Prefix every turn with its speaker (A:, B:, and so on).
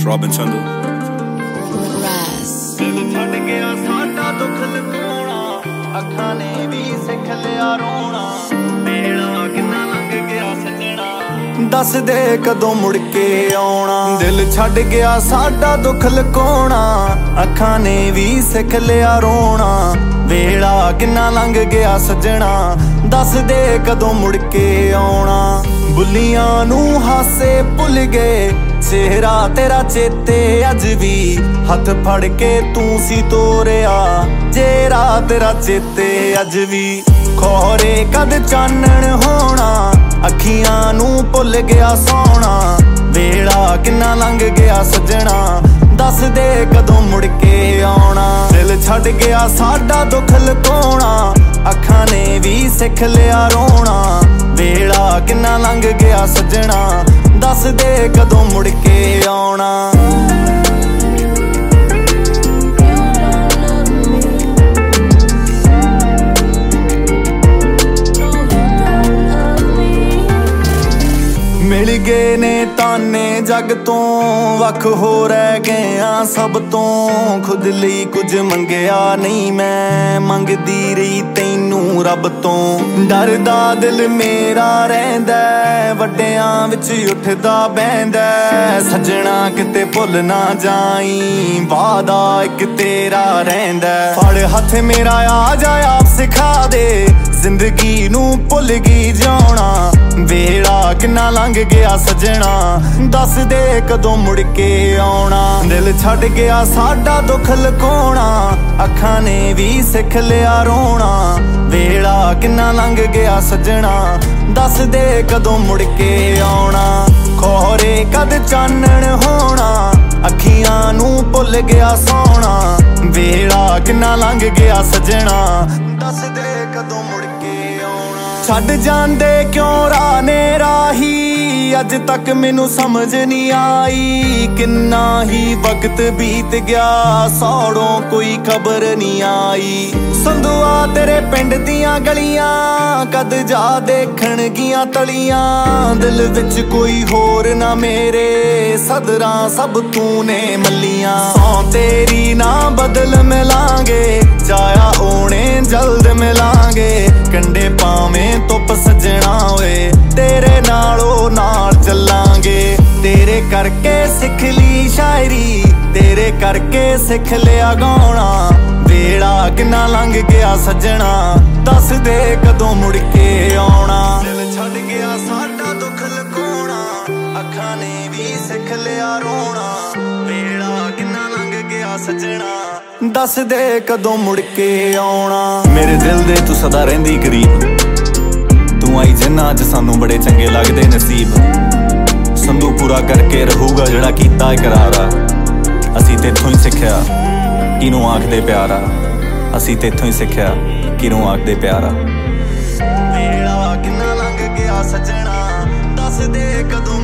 A: Robin Chandu
B: ਛੱਡ ਗਿਆ ਸਾਡਾ ਦੁੱਖ ਲੁਕਾਉਣਾ, ਅੱਖਾਂ ਨੇ ਵੀ ਸਿੱਖ ਲਿਆ ਰੋਣਾ, ਵੇਲਾ ਕਿੰਨਾ ਲੰਘ ਗਿਆ ਸੱਜਣਾ, ਦੱਸ ਦੇ ਕਦੋਂ ਮੁੜ ਕੇ ਆਉਣਾ। ਦਿਲ ਛੱਡ ਗਿਆ ਸਾਡਾ ਦੁੱਖ ਲੁਕਾਉਣਾ, ਅੱਖਾਂ ਨੇ ਵੀ ਸਿੱਖ ਲਿਆ ਰੋਣਾ, ਵੇਲਾ ਕਿੰਨਾ ਲੰਘ ਗਿਆ ਸੱਜਣਾ, ਦੱਸ ਦੇ ਕਦੋਂ ਮੁੜ ਕੇ ਆਉਣਾ। ਬੁੱਲੀਆਂ ਨੂੰ ਹਾਸੇ ਭੁੱਲ ਗਏ, ਚਿਹਰਾ ਤੇਰਾ ਚੇਤੇ ਅੱਜ ਵੀ, ਹੱਥ ਫੜ ਕੇ ਤੂੰ ਸੀ ਤੋਰਿਆ, ਚਿਹਰਾ ਤੇਰਾ ਚੇਤੇ ਅੱਜ ਵੀ। ਖੋਰੇ ਕਦ ਚਾਨਣ ਹੋਣਾ, ਅੱਖੀਆਂ ਨੂੰ ਭੁੱਲ ਗਿਆ ਸੋਣਾ, ਵੇਲਾ ਕਿੰਨਾ ਲੰਘ ਗਿਆ ਸੱਜਣਾ, ਦੱਸ ਦੇ ਕਦੋਂ ਮੁੜ ਕੇ ਆਉਣਾ। ਦਿਲ ਛੱਡ ਗਿਆ ਸਾਡਾ ਦੁੱਖ ਲੁਕਾਉਣਾ, ਅੱਖਾਂ ਨੇ ਵੀ ਸਿੱਖ ਲਿਆ ਰੋਣਾ, ਵੇਲਾ ਕਿੰਨਾ ਲੰਘ ਗਿਆ ਸੱਜਣਾ, ਦੱਸ ਦੇ ਕਦੋਂ ਮੁੜ ਕੇ ਆਉਣਾ। ਮਿਲ ਗਏ ਨੇ ਤਾਨੇ ਜੱਗ ਤੋਂ, ਵੱਖ ਹੋ ਰਹਿ ਗਏ ਆ ਸਭ ਤੋਂ, ਖੁਦ ਲਈ ਕੁਝ ਮੰਗਿਆ ਨਹੀਂ ਮੈਂ, ਮੰਗਦੀ ਰਹੀ ਤੈਨੂੰ ਰੱਬ ਤੋਂ। ਡਰਦਾ ਦਿਲ ਮੇਰਾ ਰਹਿੰਦਾ, ਵੱਡਿਆਂ ਵਿੱਚ ਉੱਠਦਾ ਬਹਿੰਦਾ, ਸੱਜਣਾ ਕਿਤੇ ਭੁੱਲ ਨਾ ਜਾਈ, ਵਾਦਾ ਇੱਕ ਤੇਰਾ ਰਹਿੰਦਾ। ਫੜ ਹੱਥ ਮੇਰਾ ਆ ਜਾ ਆਪ ਸਿਖਾ ਦੇ, ਜ਼ਿੰਦਗੀ ਨੂੰ ਭੁੱਲ ਗਈ ਜਿਉਣਾ, ਵੇਲਾ ਕਿੰਨਾ ਲੰਘ ਗਿਆ ਸੱਜਣਾ, ਦੱਸ ਦੇ ਕਦੋਂ ਮੁੜ ਕੇ ਆਉਣਾ। ਦਿਲ ਛੱਡ ਗਿਆ ਸਾਡਾ ਦੁੱਖ ਲੁਕਾਉਣਾ, ਅੱਖਾਂ ਨੇ ਵੀ ਸਿੱਖ ਲਿਆ ਰੋਣਾ, ਵੇਲਾ ਕਿੰਨਾ ਲੰਘ ਗਿਆ ਸੱਜਣਾ, ਦੱਸ ਦੇ ਕਦੋਂ ਮੁੜ ਕੇ ਆਉਣਾ। ਖੋਰੇ ਕਦ ਚਾਨਣ ਹੋਣਾ, ਅੱਖੀਆਂ ਨੂੰ ਭੁੱਲ ਗਿਆ ਸੋਣਾ, ਵੇਲਾ ਕਿੰਨਾ ਲੰਘ ਗਿਆ ਸੱਜਣਾ, ਦੱਸ ਦੇ ਕਦੋਂ ਮੁੜ ਕੇ ਆਉਣਾ। ਛੱਡ ਜਾਂਦੇ ਕਿਉਂ ਰਾਹ ਨੇ ਰਾਹੀ, ਅੱਜ ਤੱਕ ਮੈਨੂੰ ਸਮਝ ਨਹੀਂ ਆਈ, ਕਿੰਨਾ ਹੀ ਵਕਤ ਬੀਤ ਗਿਆ, ਸੌੜੋਂ ਕੋਈ ਖਬਰ ਨਹੀਂ ਆਈ। ਸੰਧੂਆ ਤੇਰੇ ਪਿੰਡ ਦੀਆਂ ਗਲੀਆਂ, ਕਦ ਜਾ ਦੇਖਣ ਗੀਆਂ ਤਲੀਆਂ, ਦਿਲ ਵਿੱਚ ਕੋਈ ਹੋਰ ਨਾ ਮੇਰੇ, ਸਦਰਾਂ ਸਭ ਤੂੰ ਨੇ ਮੱਲੀਆਂ। ਸੌ ਤੇਰੀ ਨਾ ਬਦਲ ਮਿਲਾਂਗੇ, ਚਾਇਆ ਓਣੇ ਜਲਦ ਮਿਲਾਂਗੇ, ਕੰਡੇ ਪਾਵੇਂ ਧੁੱਪ ਸੱਜਣਾ ਓਏ, ਤੇਰੇ ਨਾਲੋਂ ਨਾਲ ਚੱਲਾਂਗੇ। ਤੇਰੇ ਕਰਕੇ ਸਿੱਖ ਲਈ ਸ਼ਾਇਰੀ, ਤੇਰੇ ਕਰਕੇ ਸਿੱਖ ਲਿਆ ਗਾਉਣਾ, ਵੇਲਾ ਕਿੰਨਾ ਲੰਘ ਗਿਆ ਸੱਜਣਾ, ਦੱਸ ਦੇ ਕਦੋਂ ਮੁੜ ਕੇ ਆਉਣਾ। ਦਿਲ ਛੱਡ ਗਿਆ ਸਾਡਾ ਦੁੱਖ ਲੁਕਾਉਣਾ, ਅੱਖਾਂ ਨੇ ਵੀ ਸਿੱਖ ਲਿਆ ਰੋਣਾ, ਵੇਲਾ ਕਿੰਨਾ ਲੰਘ ਗਿਆ ਸੱਜਣਾ, ਦੱਸ ਦੇ ਕਦੋਂ ਮੁੜ ਕੇ ਆਉਣਾ।
A: ਮੇਰੇ ਦਿਲ ਦੇ ਤੂੰ ਸਦਾ ਰਹਿੰਦੀ ਕਰੀਬ, ਤੂੰ ਆਈ ਜਿੰਨਾ ਅੱਜ ਸਾਨੂੰ ਬੜੇ ਚੰਗੇ ਲੱਗਦੇ ਨਸੀਬ, ਸੰਧੂ ਪੂਰਾ ਕਰਕੇ ਰਹੂਗਾ ਜਿਹੜਾ ਕੀਤਾ ਇਕਰਾਰ ਆ, ਅਸੀਂ ਤੇਥੋਂ ਹੀ ਸਿੱਖਿਆ ਕਿਹਨੂੰ ਆਖਦੇ ਪਿਆਰਾ, ਅਸੀਂ ਤੇਥੋਂ ਹੀ ਸਿੱਖਿਆ ਕਿਹਨੂੰ ਆਖਦੇ ਪਿਆਰਾ।
B: ਵੇਲਾ ਕਿੰਨਾ ਲੰਘ ਗਿਆ ਸੱਜਣਾ, ਦੱਸ ਦੇ ਕਦੋਂ